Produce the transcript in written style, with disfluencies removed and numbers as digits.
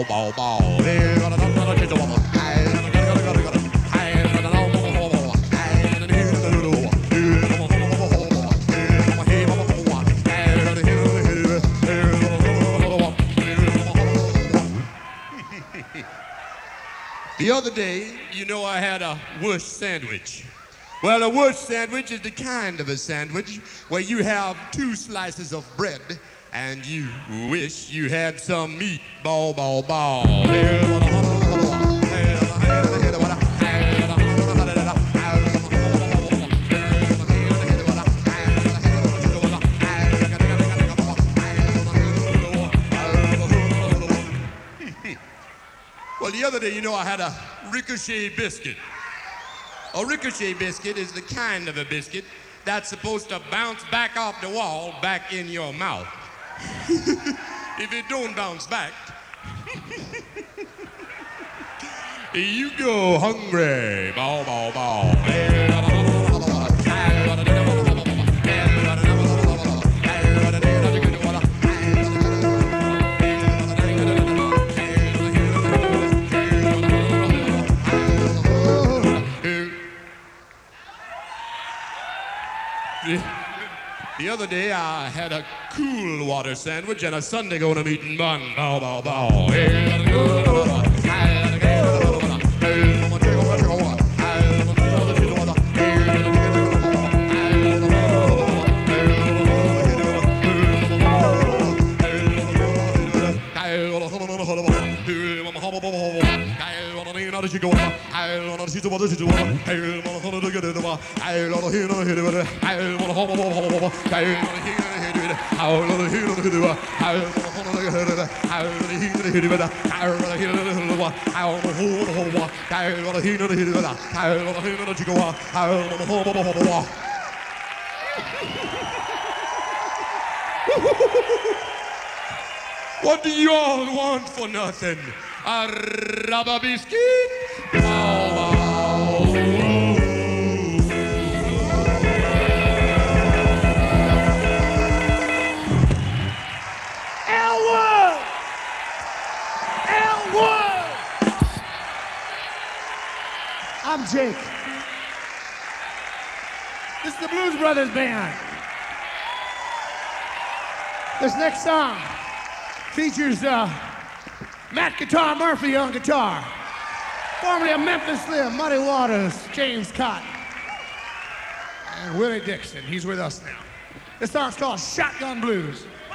bow, bow, bow. The other day, you know, I had a wush sandwich. Well, a wush sandwich is the kind of a sandwich where you have 2 slices of bread and you wish you had some meat. Ball, ball, ball. Well, the other day, you know, I had a ricochet biscuit. A ricochet biscuit is the kind of a biscuit that's supposed to bounce back off the wall back in your mouth. If it don't bounce back, you go hungry. Bow, bow, bow. The other day I had a cool water sandwich and a Sunday go to meeting bun. Bow, bow, bow. What do you all want for nothing? A rubber biscuit? Elwood! Elwood! I'm Jake. This is the Blues Brothers Band. This next song features Matt Guitar Murphy on guitar, formerly of Memphis Slim, Muddy Waters, James Cotton, and Willie Dixon. He's with us now. This song's called Shotgun Blues.